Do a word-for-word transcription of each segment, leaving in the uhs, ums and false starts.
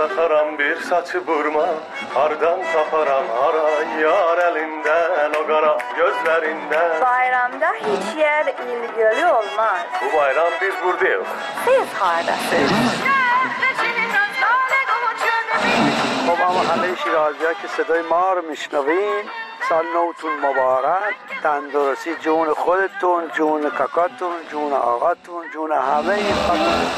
taxaram bir saçı burma, hardan taparam haran yar elinden, o kara gözlerinden. Bayramda hiç yer ilgili olmaz. Bu bayram biz buradayız. Siz hardasınız. خب اما همه شیرازی‌ها که صدای ما رو میشنوین، سال نوتون مبارک، تندرستی جون خودتون، جون کاکاتون، جون آقاتون، جون همه این خانم.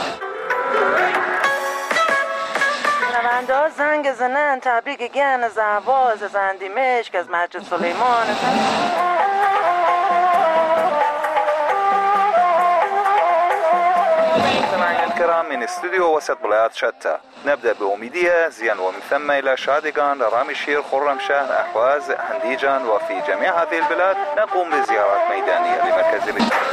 شنونده زنگ زنن تبریک گن از اهواز زندی مشک از مسجد سلیمان. الكرام من استوديو وسط بلاد شتى نبدأ بأميدية زين ومن ثم إلى شادقان رامي شير خرمشاه أحواز هنديجان وفي جميع هذه البلاد نقوم بزيارات ميدانية لمركز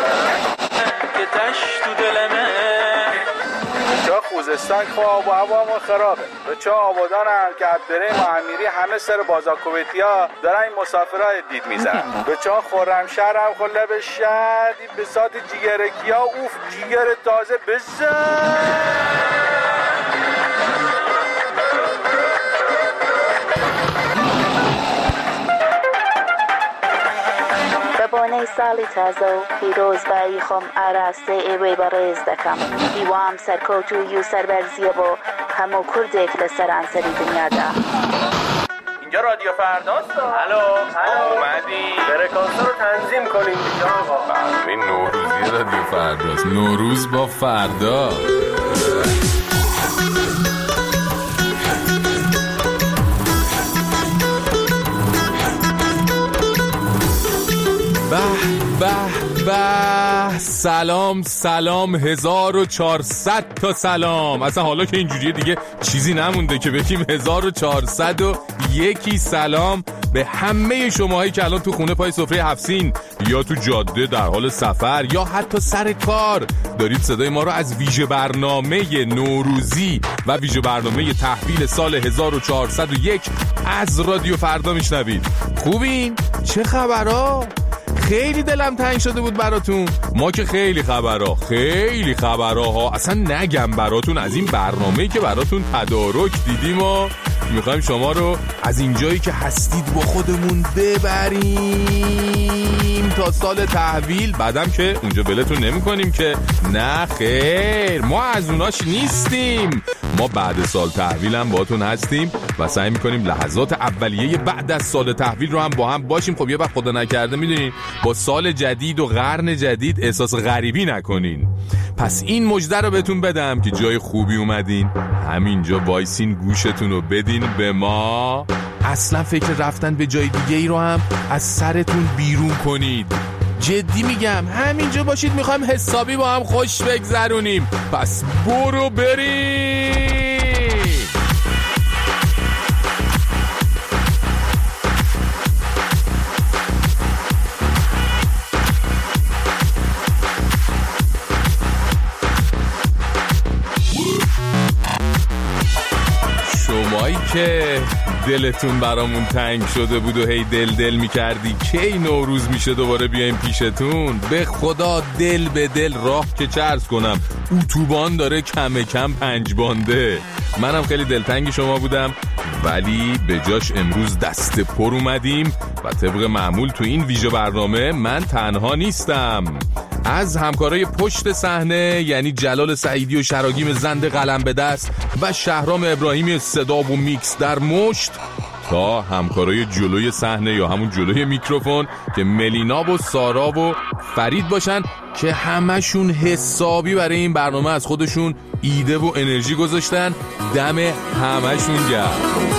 چا خوزستان که آب و هوا ما خرابه و چا آبادان هم که عبدره معمیری همه سر بازا کویتی ها دارن این مسافرهای دید میزن و چا خرمشهر هم خله به شهر این بساط جیگرکی ها اوف جیگر تازه بزن. بانه سالی تازه و پیروز بایی خم آراسته ایوی بریز دکم دیوام سرکوتو یو سربرزیه با همو کردک لسران سری دنیا دا. اینجا رادیو فرداست. الو اومدی فرکانس رو تنظیم کنیم دیگه آقا. این نوروزی رادیو فرداست. نوروز با فردا. به به به سلام سلام هزار و چهارصد تا سلام. اصلا حالا که اینجوریه دیگه چیزی نمونده که بگیم هزار و چهارصد و یکی سلام به همه شماهایی که الان تو خونه پای سفره هفسین یا تو جاده در حال سفر یا حتی سر کار دارید صدای ما رو از ویژه برنامه نوروزی و ویژه برنامه تحویل سال هزار و چهارصد و یک از رادیو فردا میشنوید. خوبین؟ چه خبرها؟ خیلی دلم تنگ شده بود براتون. ما که خیلی خبرها خیلی خبرها ها اصلا نگم براتون از این برنامه‌ای که براتون تدارک دیدیم و میخوایم شما رو از اینجایی که هستید با خودمون ببریم تا سال تحویل. بعدم که اونجا ولتون نمی کنیم که نه خیر، ما از اوناش نیستیم. ما بعد سال تحویل هم باهاتون هستیم و سعی میکنیم لحظات اولیه بعد از سال تحویل رو هم با هم باشیم. خب یه وقت خدا نکرده میدونین با سال جدید و قرن جدید احساس غریبی نکنین. پس این مژده رو بهتون بدم که جای خوبی اومدین، همینجا وایسین گوشتون رو بدین به ما. اصلا فکر رفتن به جای دیگه ای رو هم از سرتون بیرون کنید. جدی میگم همینجا باشید، میخوایم حسابی با هم خوش بگذرونیم. پس برو بریم. شمایی که دلتون برامون تنگ شده بود و هی دل دل میکردی کی نوروز میشه دوباره بیایم پیشتون، به خدا دل به دل راه که چه عرض کنم، اتوبان داره کم کم پنج بانده. منم خیلی دلتنگی شما بودم ولی به جاش امروز دست پر اومدیم و طبق معمول تو این ویژه برنامه من تنها نیستم. از همکارای پشت صحنه یعنی جلال سعیدی و شراگیم زند قلم به دست و شهرام ابراهیمی صدا و میکس در مشت تا همکارای جلوی صحنه یا همون جلوی میکروفون که ملینا و سارا و فرید باشن که همشون حسابی برای این برنامه از خودشون ایده و انرژی گذاشتن. دم همشون گرم.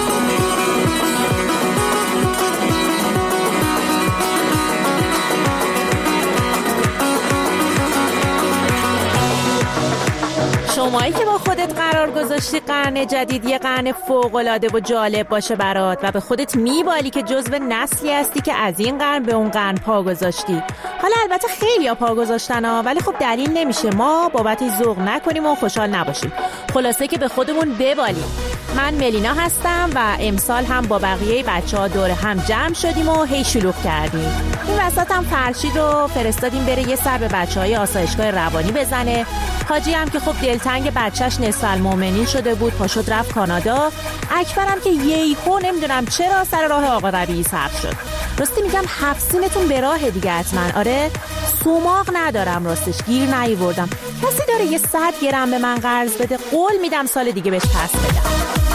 شمایی که با خودت قرار گذاشتی قرن جدید یه قرن فوق‌العاده و جالب باشه برات و به خودت میبالی که جزو نسلی هستی که از این قرن به اون قرن پا گذاشتی. حالا البته خیلی ها پا گذاشتن ها، ولی خب دلیل نمیشه ما بابت ذوق نکنیم و خوشحال نباشیم. خلاصه که به خودمون ببالیم. من ملینا هستم و امسال هم با بقیه بچه ها دور هم جمع شدیم و هی شلوغ کردیم. این وسط هم فرشید رو فرستادیم بره یه سر به بچه های آسایشگاه روانی بزنه. حاجی هم که خب دلتنگ بچهش نصف المؤمنین شده بود پاشد رفت کانادا. اکبرم که ییهو نمیدونم چرا سر راه آقا ربیعی سبز شد. راستی میگم هفسینتون به راه دیگه حتما. آره سوماق ندارم راستش گیر نیوردم. کسی داره یه صد گرم به من قرض بده؟ قول میدم سال دیگه بهش پس بدم.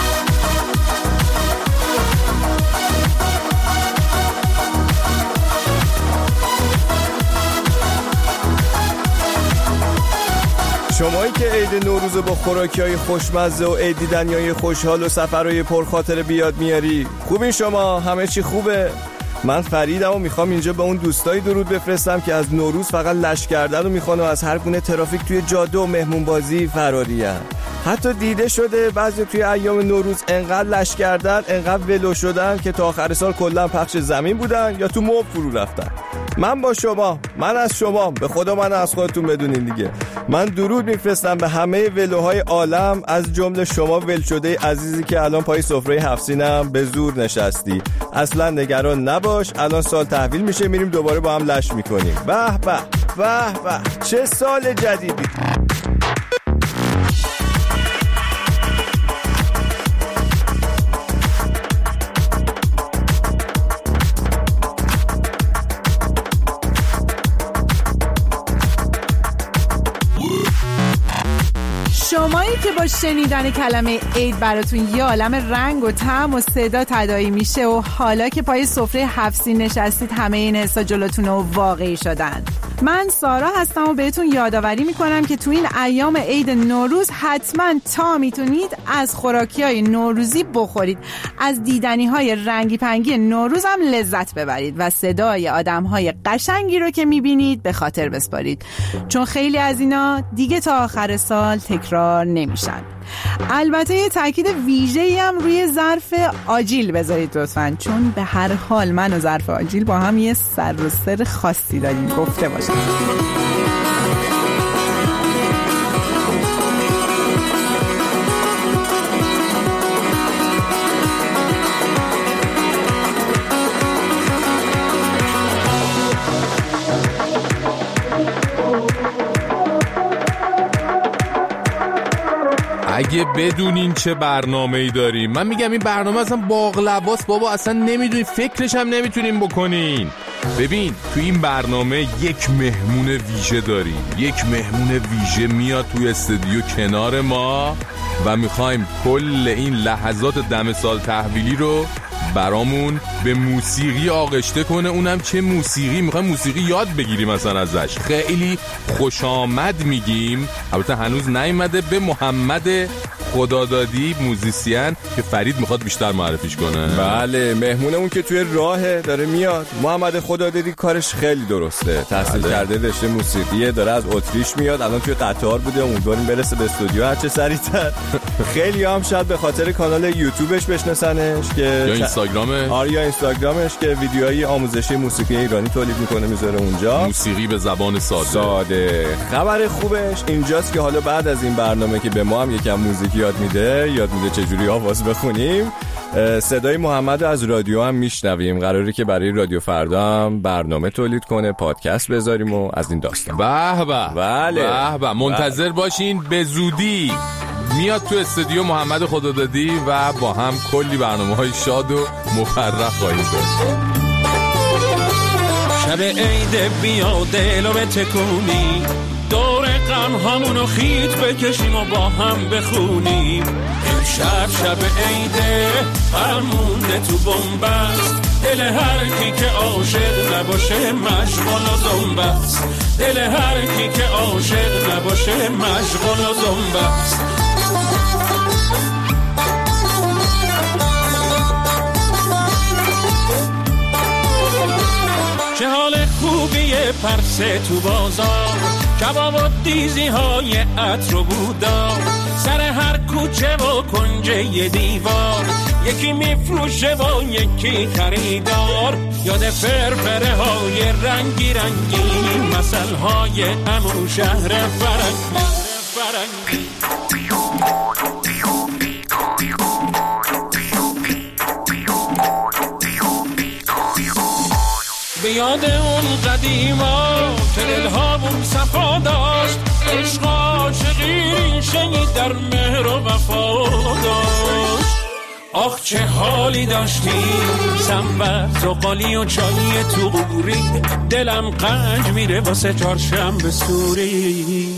شمایی که عید نوروز با خوراکی‌های خوشمزه و عید دیدنیای خوشحال و سفرهای پرخاطره بیاد میاری، خوبین شما؟ همه چی خوبه؟ من فریدم و میخوام اینجا به اون دوستایی درود بفرستم که از نوروز فقط لش کردن و میخوان و از هر گونه ترافیک توی جاده و مهمون بازی فراری هن. حتی دیده شده بعضی توی ایام نوروز انقدر لش کردن، انقدر ولو شدن که تا آخر سال کلا پخش زمین بودن یا تو موب فرو رفتن. من با شما، من از شما، به خدا من از خودتون بدونین دیگه. من درود میفرستم به همه ولوهای عالم، از جمله شما ول شده عزیزی که الان پای سفره هفسینم به زور نشستی. اصلا نگران نباش، الان سال تحویل میشه، میریم دوباره با هم لش میکنیم. به به به به، چه سال جدیدی. شمایی که با شنیدن کلمه عید براتون یه عالم رنگ و طعم و صدا تداعی میشه و حالا که پای سفره هفسین نشستید همه این حسا جلوتون و واقعی شدن. من سارا هستم و بهتون یادآوری میکنم که تو این ایام عید نوروز حتما تا میتونید از خوراکی‌های نوروزی بخورید، از دیدنی‌های رنگی پنگی نوروز هم لذت ببرید و صدای آدم‌های قشنگی رو که میبینید به خاطر بسپارید، چون خیلی از اینا دیگه تا آخر سال تکرار نمیشن. البته یه تاکید ویژه‌ای هم روی ظرف آجیل بذارید لطفاً، چون به هر حال من و ظرف آجیل با هم یه سر و سر خاصی داریم، گفته باشم. اگه بدونین چه برنامه‌ای داریم، من میگم این برنامه اصلا باقلواست بابا، اصلا نمیدونین، فکرش هم نمیتونین بکنین. ببین تو این برنامه یک مهمون ویژه داریم، یک مهمون ویژه میاد توی استودیو کنار ما و میخوایم کل این لحظات دم سال تحویلی رو برامون به موسیقی آغشته کنه. اونم چه موسیقی؟ میخوایم موسیقی یاد بگیریم مثلا ازش. خیلی خوش آمد میگیم، البته هنوز نیومده، به محمد خدادادی موزیسین که فرید میخواد بیشتر معرفیش کنه. بله مهمونمون که توی راه داره میاد. محمد خدادادی کارش خیلی درسته، تحصیل بله. کرده رشته موسیقیه، داره از اتریش میاد، الان توی قطار بوده، امیدواریم برسه به استودیو هر چه سریعتر. خیلی هم شاید به خاطر کانال یوتیوبش بشناسنش که یا اینستاگرامش. آره یا اینستاگرامش که ویدیوهای آموزشی موسیقی ایرانی تولید میکنه میذاره اونجا، موسیقی به زبان ساده. ساده. خبر خوبش اینجاست که حالا بعد از این برنامه که به ما هم یکم موزیک یاد میده، یاد میده چجوری آواز بخونیم، صدای محمد از رادیو هم میشنویم. قراره که برای رادیو فردا هم برنامه تولید کنه، پادکست بذاریم و از این داستان. به به. بله. به به. منتظر باشین، به زودی میاد تو استودیو محمد خدادادی و با هم کلی برنامه‌های شاد و مفرح خواهیم داشت. شب عید بیا دلو بتکونی، دور غم همونو خیت بکشیم و با هم بخونیم. امشب شب عیده فرمونده تو بنبست، دل هر کی که عاشق نباشه مشغول و زنبست، دل هر کی که عاشق نباشه مشغول و زنبست. چه حال خوبیه پرسه تو بازار، کباب و دیزی های عطر و بودار، سر هر کوچه و کنجه ی دیوار یکی میفروشه و یکی خریدار. یاد فرفره های رنگی رنگی، مثل های امو شهر فرنگی فرنگی. یاد اون قدیما که دلهامون صفا داشت، عشق عاشقی شنید در مهر و وفا داشت. آخ چه حالی داشتیم، سنبت و قالی و چایی تو قوری، دلم قنج میره واسه چهارشنبه سوری.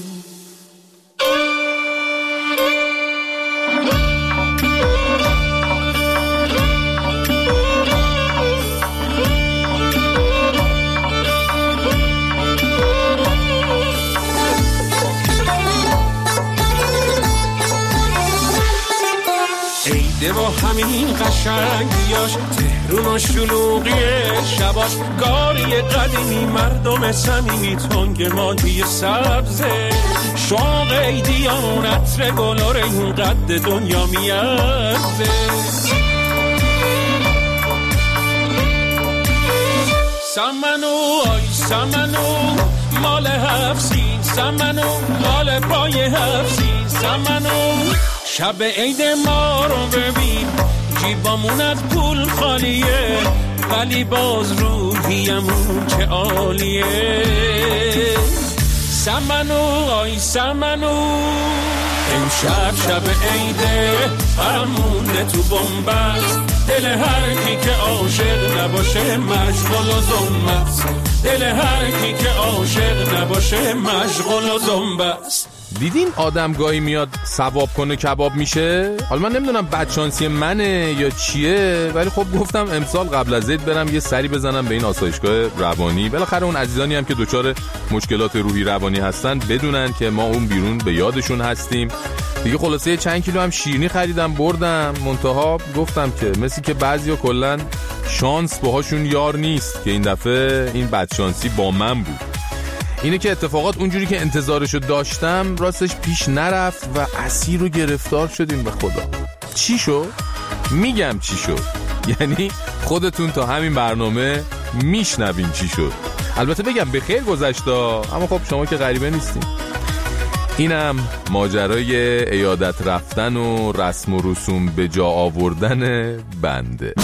با همین قشنگیاش، تهرون و شلوغی شباش، گاری قدیمی مردم صمیمی، تنگ مادی سبزه، شوق ایدیان عطر گلار این قد دنیا میارزه. سمنو آی سمنو مال هفسین، سمنو مال پای هفسین، سمنو شب عید ما رو ببین، جیبامون از پول خالیه، ولی باز روحیمون چه عالیه. سمنو آی سمنو امشب شب عیده، فرمونده تو بنبست، دل هر کی که عاشق نباشه مشغول و زنبست، دل هر کی که عاشق نباشه مشغول و زنبست. دیدین آدم گاهی میاد ثواب کنه کباب میشه؟ حالا من نمیدونم بدشانسی منه یا چیه، ولی خب گفتم امسال قبل از عید برم یه سری بزنم به این آسایشگاه روانی. بالاخره اون عزیزانی هم که دچار مشکلات روحی روانی هستن بدونن که ما اون بیرون به یادشون هستیم دیگه. خلاصه چند کیلو هم شیرینی خریدم بردم، منتها گفتم که مثل که بعضیا کلا شانس باهاشون یار نیست، که این دفعه این بدشانسی با من بود. اینه که اتفاقات اونجوری که انتظارشو داشتم راستش پیش نرفت و اسیر و گرفتار شدیم. به خدا چی شد؟ میگم چی شد، یعنی خودتون تا همین برنامه میشنوین چی شد. البته بگم به خیر گذشت، اما خب شما که غریبه نیستین. اینم ماجرای عیادت رفتن و رسم و رسوم به جا آوردن بنده.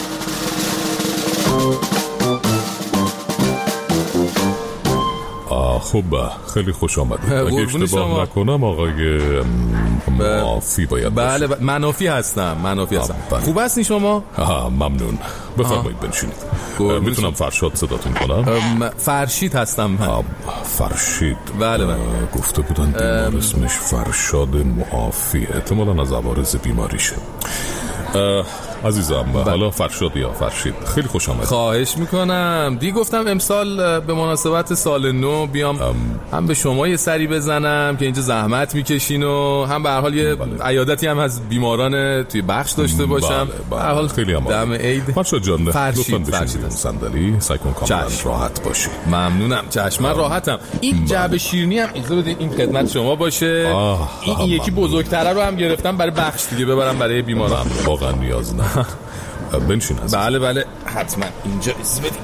خب خیلی خوش آمدید. اگه اشتباه نکنم آقای منافی باید بله ب... منافی هستم منافی هستم بله. خوب هستین شما؟ ممنون، بفرمایید بنشینید. میتونم فرشاد صداتون کنم؟ فرشید هستم. فرشید بله بله. گفته بودن بیمار اسمش فرشاد معافی، احتمالاً از عوارض بیماریشه. عزیزم بله. حالا فرشاد یا فرشید خیلی خوش آمد. خواهش میکنم. دی گفتم امسال به مناسبت سال نو بیام ام... هم به شما یه سری بزنم که اینجا زحمت میکشین و هم به هر حال یه بله. عیادتی هم از بیماران توی بخش داشته باشم. بله بله. به هر حال خیلی هم دم عید. فرشاد جان لطفاً بشین صندلی، سعی کن کاملا راحت باشی. ممنونم. چشم من راحتم. این جعبه شیرینی هم اجازه بدید این خدمت شما باشه. آه. این, این یکی بزرگتره رو هم گرفتم برای بخش دیگه ببرم برای بیماران. واقعا نیاز نه. بنشین هست. بله بله حتما اینجا از بدیم.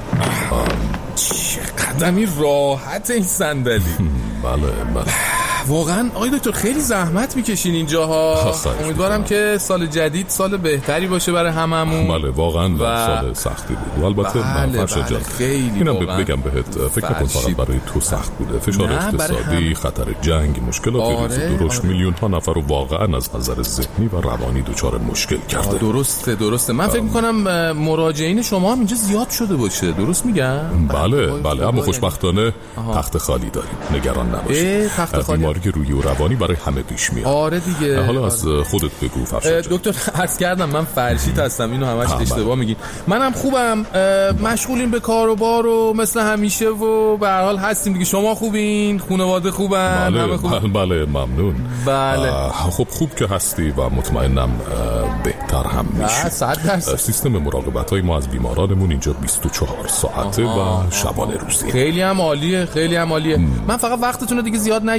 چقدر این راحت این صندلی. بله بله واقعا آقای دکتر خیلی زحمت میکشین اینجاها. امیدوارم که سال جدید سال بهتری باشه برای هممون. بله واقعا و... سال سختی بود و البته بله فرشاد جان خیلی اینم بگم بهت فکر نکن فقط برای تو سخت بوده. فشار اقتصادی، خطر جنگ، مشکلات آره، ریز و درشت آره. میلیون ها نفر رو واقعا از نظر ذهنی و روانی دچار مشکل کرده. درسته درسته من فکر میکنم مراجعین شما هم اینجا زیاد شده باشه. درست میگم؟ بله بله اما خوشبختانه تخت خالی داریم، نگران نباشید. تخت خالی بیماری روحی و روانی برای همه پیش میاد. آره دیگه. حالا از خودت بگو فرشاد جان. دکتر عرض کردم من فرشید هستم، اینو همش اشتباه میگین. منم خوبم، مشغولیم به کار و بار و مثل همیشه و به هر حال هستیم دیگه. شما خوبین؟ خانواده خوبن؟ بله همه خوب؟ بله ممنون. بله خب خوب که هستی و مطمئنم بهتر هم میشی. صد درصد. سیستم مراقبت های ما از بیمارانمون اینجا بیست و چهار ساعته آها. و شبانه روزی. خیلی هم عالیه خیلی هم عالیه. من فقط وقتتون رو دیگه زیاد نگیرم دکتر.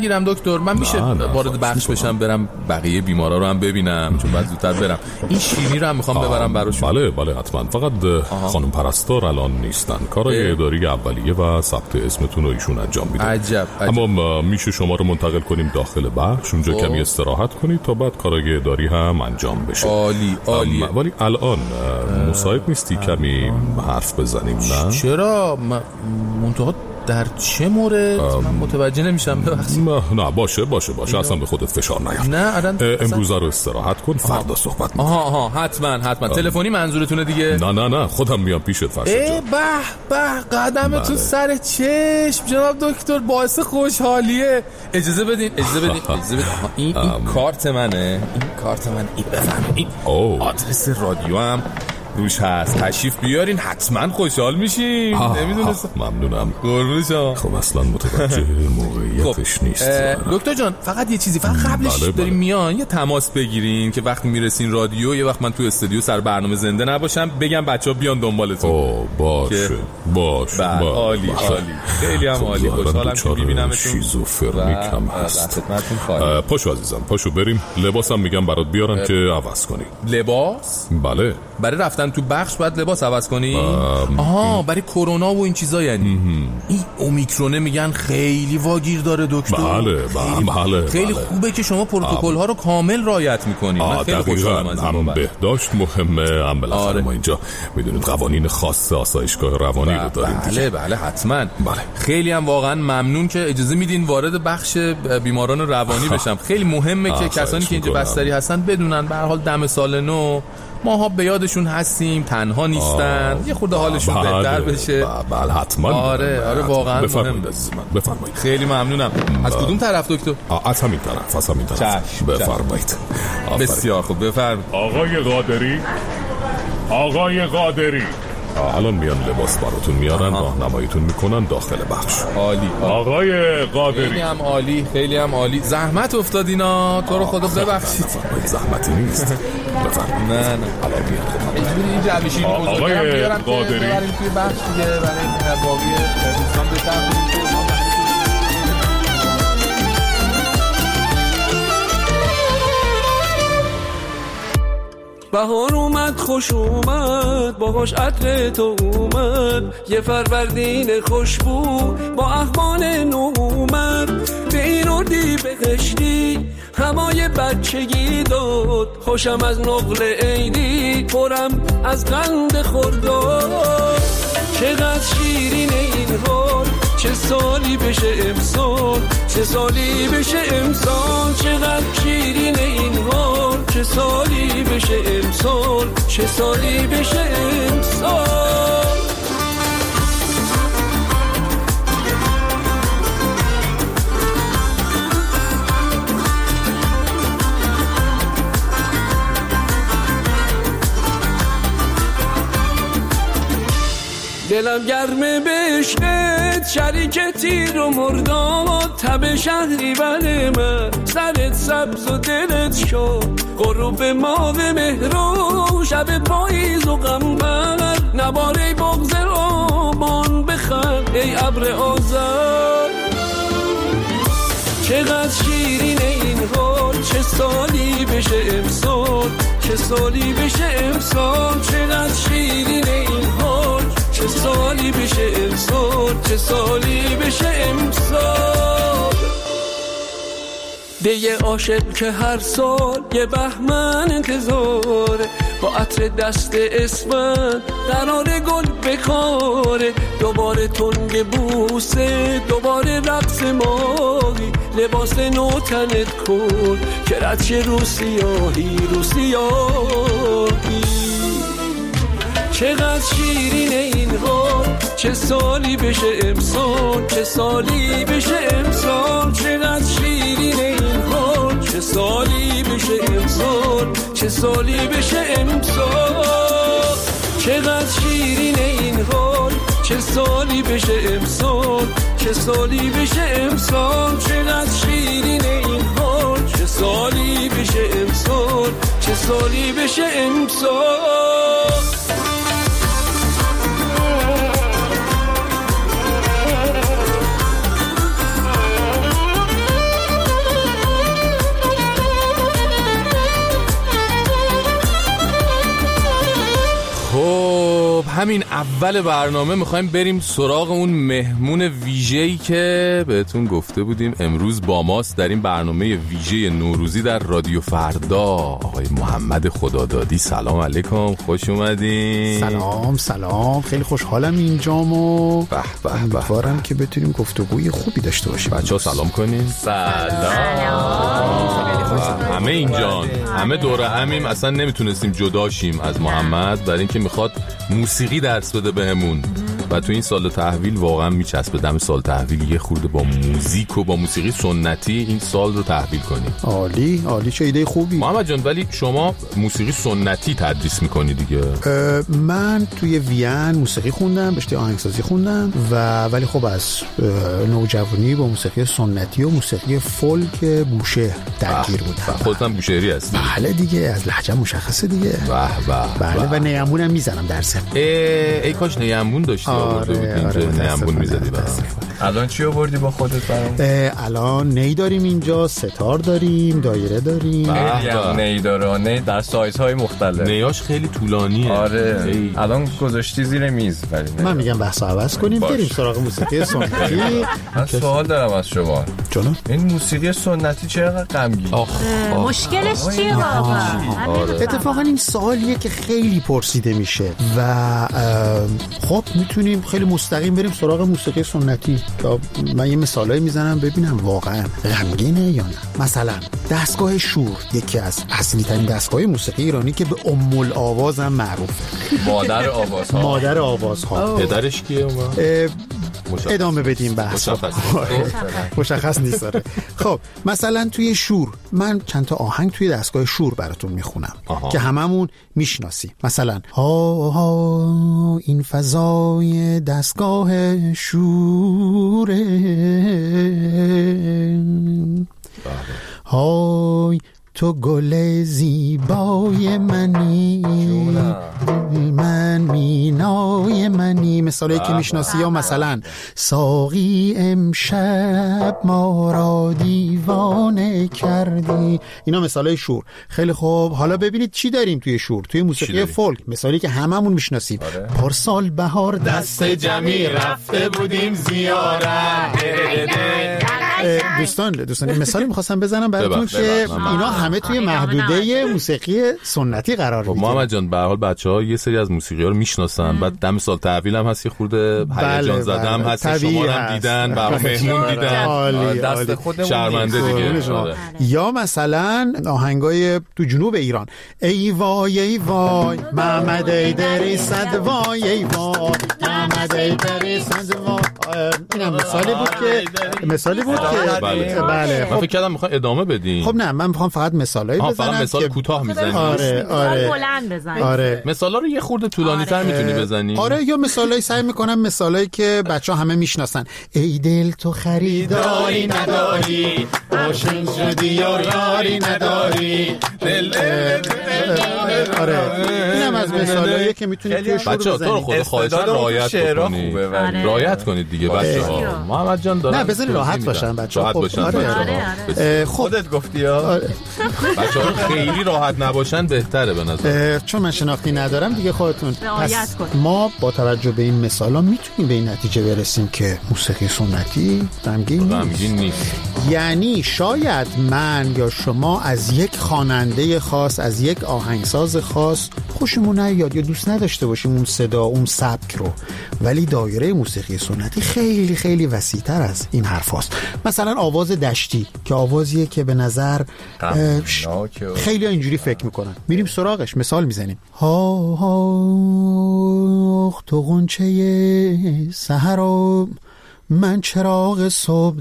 دکتر من میشه وارد بخش بشم برم بقیه بیمارا رو هم ببینم چون بعد زودتر برم. این شیرینی رو هم میخوام ببرم براشون. بله بله حتما. فقط آها. خانم پرستار الان نیستن. کارای اداری اولیه و ثبت اسمتون رو ایشون انجام میدن. عجب, عجب. اما میشه شما رو منتقل کنیم داخل بخش اونجا او. کمی استراحت کنید تا بعد کارای اداری هم انجام بشه. عالی عالی. ولی الان مساعد نیستی کمی حرف بزنیم؟ نه چرا منتها در چه مورد من متوجه نمیشم ببخشید. نه باشه باشه باشه اصلا به خودت فشار نیار. نه امروز رو استراحت کن فردا صحبت می‌کنیم. آها آها حتما حتما. تلفنی منظورتونه دیگه؟ نه نه نه خودم میام پیشت فرشاد جان. ای به به قدمتون سر چشم جناب دکتر باعث خوشحالیه. اجازه بدین اجازه بدین اجازه بدین این این کارت منه این کارت من این بفرمایید. آدرس رادیو هم روش هست. تشریف بیارین حتما خوشحال میشیم. نمیدونستم. ممنونم. قربون شما. خب اصلا متوجه موقعیتش نیست. دکتر جان فقط یه چیزی فقط قبلش بله داریم بله. میان یه تماس بگیرین که وقتی میرسین رادیو یه وقت من تو استودیو سر برنامه زنده نباشم بگم بچه‌ها بیان دنبالتون. اوه باشه باشه. عالی عالی. خیلی هم عالی. خوشحالم که میبینمتون. شیزوفرنیک هم هست. پاشو عزیزم پاشو بریم. لباسم میگم برات بیارن که عوض کنی. لباس؟ بله. برای رفتن تو بخش باید لباس عوض کنی؟ آها برای کرونا و این چیزا یعنی. این اومیکرونه میگن خیلی واگیر داره دکتر. بله بله. خیلی بله. خوبه که شما پروتکل ها رو کامل رعایت میکنید. من خیلی خوشحالم از این هم بهداشت مهمه هم بالاخره آره. ما اینجا میدونید قوانین خاص آسایشگاه روانی رو داریم. بله بله حتما. بله. خیلی هم واقعا ممنون که اجازه میدین وارد بخش بیماران روانی بشم. خیلی مهمه که کسانی که اینجا بستری هستن بدونن به هر حال دم سال نو ماها به یادشون هستیم، تنها نیستن، یه خورده حالشون بله بهتر بشه. بله حتما. آره آره واقعا بفرمایید عزیز من بفرمایید. خیلی ممنونم. از کدوم طرف دکتر؟ از همین طرف از همین طرف. بفرمایید. بسیار خوب بفرمایید. آقای قادری آقای قادری الان میان لباس براتون میارن راهنماییتون میکنن داخل بخش. عالی. آقای قادری خیلی هم عالی خیلی هم عالی. زحمت افتاد اینا تو رو خدا ببخشید. زحمتی نیست. بفرمایید. نه نه الان میاد. این جمعیشی آقای قادری بریم توی بخش دیگه برای باقی دوستان بتونیم. بهار اومد خوش اومد باهاش عطر تو اومد یه فروردین خوشبو با احوال نو اومد به این اردی بهشتی همای بچگی داد خوشم از نقل عیدی پرم از قند خورداد چقدر شیرین این حال چه سالی بشه امسال چه سالی بشه امسال چقدر شیرین این حال چه سالی بشه امسال چه سالی بشه امسال دلم گرمه بشنت شریک تیر و مرداد تب شهری بله من سرت سبز و دلت شد غروب ماه مهرو شب پاییز و غمبر نباره بغض آبان بخند ای ابر آذر چقدر شیرین این حال چه سالی بشه امسال چه سالی بشه امسال چقدر شیرین این حال چه سالی بشه امسال چه سالی بشه امسال دیگه عاشق که هر سال یه بهمن انتظاره با عطر دست اسمن قرار گل بکاره دوباره تنگ بوسه دوباره رقص ماهی لباس نو تنت کن که رد شه رو سیاهی رو سیاهی چقدر شیرین این حال چه سالی بشه امسال چه سالی بشه امسال چقدر شیرین این حال چه سالی بشه امسال چه سالی بشه امسال چقدر شیرین این حال چه سالی بشه امسال چه سالی بشه امسال چقدر شیرین این حال چه سالی بشه امسال چه سالی بشه امسال همین اول برنامه میخوایم بریم سراغ اون مهمون ویژه‌ای که بهتون گفته بودیم امروز با ماست در این برنامه ویژه نوروزی در رادیو فردا. آقای محمد خدادادی، سلام علیکم، خوش اومدین. سلام سلام، خیلی خوشحالم اینجام و به به به، امیدوارم که بتونیم گفتگوی خوبی داشته باشیم. بچه‌ها سلام کنین. سلام. همه اینجان، همه دوره همیم، اصلا نمیتونستیم جداشیم از محمد برای اینکه میخواد موسیقی درس بده بهمون و تو این سال تحویل واقعا میچسبه دم سال تحویل یه خورده با موزیک و با موسیقی سنتی این سال رو تحویل کنیم. عالی عالی، چه ایده خوبی محمد جان. ولی شما موسیقی سنتی تدریس میکنی دیگه؟ من توی وین موسیقی خوندم، رشته آهنگسازی خوندم و ولی خب از نوجوانی با موسیقی سنتی و موسیقی فولک بوشهر درگیر بودم. خودت هم بوشهری هستی؟ بله دیگه، از لهجه مشخصه دیگه. به به. بله و نیمبون هم میزنم در ضمن. ای کاش نیمبون داشتی. آره آره نیمبون میزدی برام. الان چی آوردی با خودت برام؟ الان نی داریم اینجا، ستار داریم، دایره داریم. نی داره، نی در سایزهای مختلف. نیاش خیلی طولانیه. آره ای. الان گذاشتی زیر میز. ولی من میگم بحث عوض کنیم بریم سراغ موسیقی سنتی. من سوال دارم از شما. جانم؟ این موسیقی سنتی چقدر غمگین؟ مشکلش چیه واقعا؟ اتفاقا این سوالیه که خیلی پرسیده میشه و خب میتونیم خیلی مستقیم بریم سراغ موسیقی سنتی. من یه مثالایی میزنم ببینم واقعا غمگینه یا نه. مثلا دستگاه شور، یکی از اصلی ترین دستگاه موسیقی ایرانی که به ام الاواز هم معروفه. مادر آوازها. مادر آوازها. پدرش کیه؟ ادامه بدیم بحث. مشخص نیست. داره. خب مثلا توی شور من چند تا آهنگ توی دستگاه شور براتون میخونم که هممون میشناسیم. مثلا ها ها این فضای دستگاه شوره، های تو گل زیبای منی، من مینای منی. مثالی که میشناسی. یا مثلا ساقی امشب ما را دیوانه کردی. اینا مثالای شور. خیلی خوب، حالا ببینید چی داریم توی شور. توی موسیقی فولک مثالی که هممون میشناسیم. پارسال بهار دست جمعی رفته بودیم زیارت. دوستان دوستان مثالی می‌خواستم بزنم براتون که اینا همه توی محدوده موسیقی سنتی قرار میگیره. محمد جان به هر حال بچه‌ها یه سری از موسیقی‌ها رو میشناسن، بعد دم سال تحویل هم هست، یه خورده هیجان زده هم هست، شما هم دیدن، برای مهمون دیدن، دست خودمون شرمنده دیگه. یا مثلا آهنگای تو جنوب ایران، ای وای ای وای محمد ایدری صد وای ای وای محمد ایدری صد وای. اینم مثالی بود که مثالی بود که بله بله. من فکر کردم میخوام ادامه بدین. خب نه، من میخوام فقط مثالایی بزنم. فقط مثال کوتاه میزنی. آره آره بلند بزنی. آره مثالا رو یه خورده طولانی‌تر میتونی بزنی. آره یا مثالایی سعی میکنم مثالایی که بچه‌ها همه میشناسن. ای دل تو خریداری نداری، عاشق شدی یا یاری نداری. دل آره اینم از مثالایی که میتونید توی شور بزنید. بچه‌ها تو رو خدا خواهشاً رعایت کنید. رعایت کنید دیگه بچه‌ها. محمد جان دارم. نه بزنید راحت باشن بچه‌ها. خب آره خودت گفتی ها. بچه‌ها خیلی راحت نباشن بهتره به نظر. چون من شناختی ندارم دیگه خودتون. پس ما با توجه به این مثالا میتونیم به این نتیجه برسیم که موسیقی سنتی غمگین نیست. یعنی شاید من یا شما از یک خواننده خاص، از یک آهنگساز خاص خوشمون نیاد یا دوست نداشته باشیم اون صدا، اون سبک رو، ولی دایره موسیقی سنتی خیلی خیلی وسیع‌تر از این حرفاست. مثلا آواز دشتی که آوازیه که به نظر خیلی ها اینجوری فکر میکنن. میریم سراغش، مثال میزنیم. ها ها تو غنچه سحر، من چراغ صبح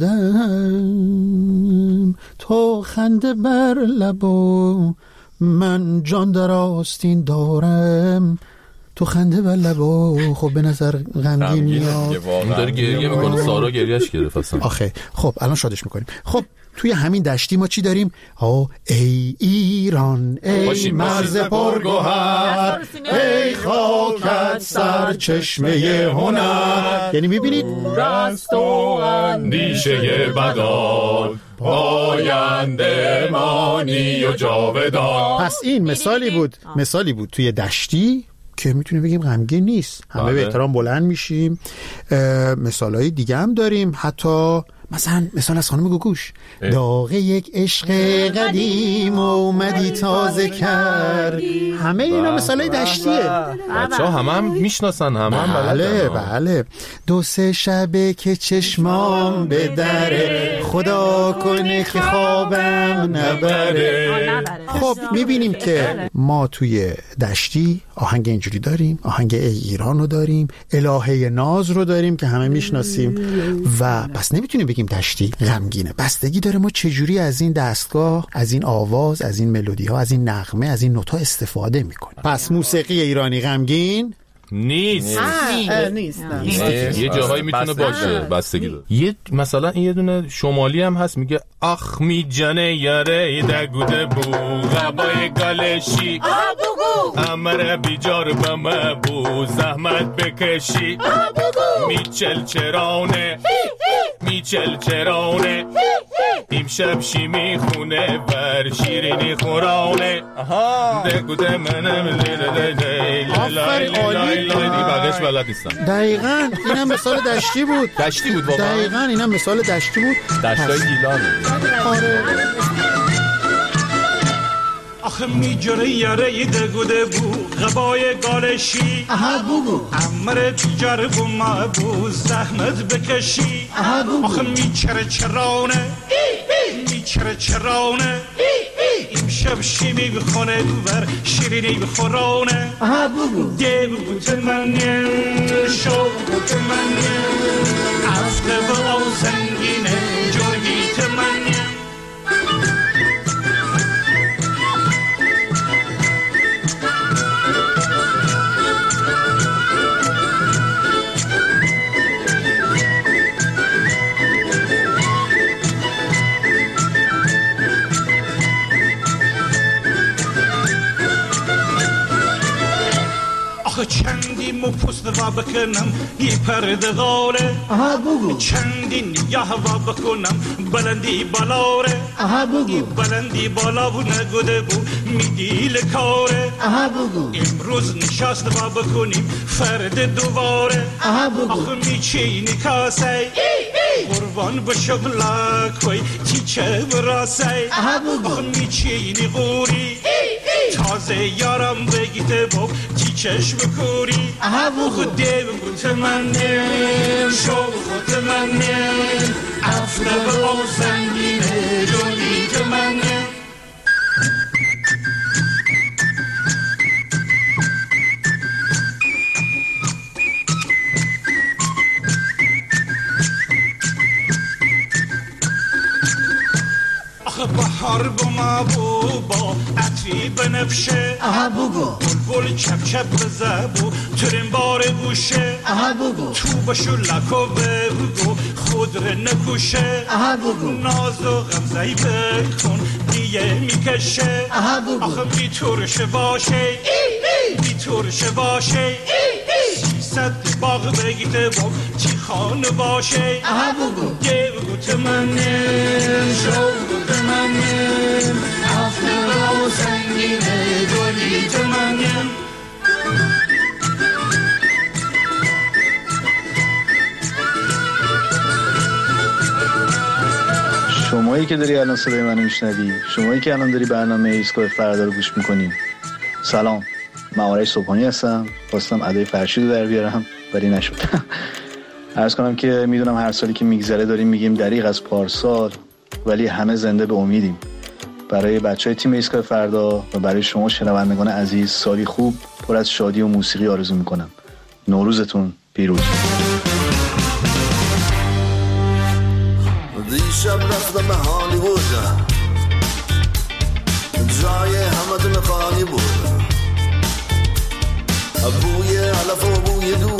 دم، تو خنده بر لبو، من جان در آستین دارم، تو خنده بر لبو. خب به نظر غمگین میاد. این داره گریه میکنه، سارا گریهش گرفت اصلا. آخه خب الان شادش میکنیم. خب توی همین دشتی ما چی داریم؟ ها ای ایران، ای مرز پرگوهر، ای خاکت سرچشمه هنر. یعنی میبینید دست و اندیشه بدان، پاینده مانی و جاودان. پس این مثالی بود مثالی بود توی دشتی که میتونیم بگیم غمگین نیست. همه به احترام بلند میشیم. مثالای دیگه هم داریم، حتی مثلا مثال از خانم گوگوش، داغ یک عشق قدیم اومدی تازه کرد. همه اینا مثالای دشتیه. بچه‌ها همه هم میشناسن، همه هم بله بله. دو سه شبه که چشمام به دره، خدا کنه که خوابم نبره. خب میبینیم که ما توی دشتی آهنگ اینجوری داریم، آهنگ ای ایران رو داریم، الهه ناز رو داریم که همه میشناسیم و پس نمیتونیم بگیم دشتی غمگینه. بستگی داره ما چجوری از این دستگاه، از این آواز، از این ملودی ها، از این نغمه، از این نوتا استفاده میکنیم. پس موسیقی ایرانی غمگین نیست. نیست. یه جاهایی میتونه باشه، بستگی داره. یه مثلا این یه دونه شمالی هم هست میگه آخ می جنه یاره دگوده بو غبای گالشی امره بیجار بمه بو زحمت بکشی میچل چرانه میچل چرانه امشب شی میخونه بر شیرینی خورانه دگوده منم لیل لیل بقیش بلد نیستم. دقیقاً اینم مثال دشتی بود. دشتی بود واقعا. دقیقاً اینم مثال دشتی بود. دشتای گیلانه. آره. آخه میجره یاره دگوده بو غبای گالشی اها بگو امر بیجار بو ما بو زحمت بکشی اها بگو آخه میچره چرانه میچره چرانه امشب شی میخونه بر شیرینی بخورانه اها بگو دیو بوت منیم شو بوت منیم افته و او زنگینه جرگیت منیم. چندی مو پوست و بکنم یه پرده غاله اها بگو چندین یا هوا بکنم بلندی بالاره اها بگو بلندی بالا و نگوده بو میدیل کاره اها بگو امروز نشست و بکنیم فرد دوباره اها بگو آخه میچینی کاسه قربان بشم لاکوی چیچه براسه اها بگو آخه میچینی غوری تازه یارم بگیته باب چی چشم کوری اها بگو دیو بوت منیم شو بوت منیم افته و او زنگینه جونیت منیم. بحر بما بو با عطری بنفشه اها بگو بلبل چپ چپ بزبو ترین بار گوشه اها بگو تو بشو لکو بگو خود رو نکوشه اها بگو ناز و غمزهی بکن دیگه میکشه اها بگو آخه بیتورشه باشه بیتورشه باشه سیصد باغ بگیده با چی خانه باشه اها بگو دیو تمنیم شو تمنیم افته و سنگینه گلی تمنیم. شمایی که داری الان صدای منو میشنوی، شمایی که الان داری برنامه ایستگاه فردا رو گوش میکنی، سلام، من آرش صبحانی هستم. خواستم ادای فرشید رو در بیارم ولی نشد. عرض کنم که میدونم هر سالی که میگذره داریم میگیم دریغ از پارسال، ولی همه زنده به امیدیم. برای بچهای تیم ایستگاه فردا و برای شما شنوندگان عزیز سالی خوب پر از شادی و موسیقی آرزو میکنم. نوروزتون پیروز. دیشب رفتم به هالیوود، جای همه دل خالی بود، بوی علف و بوی دود،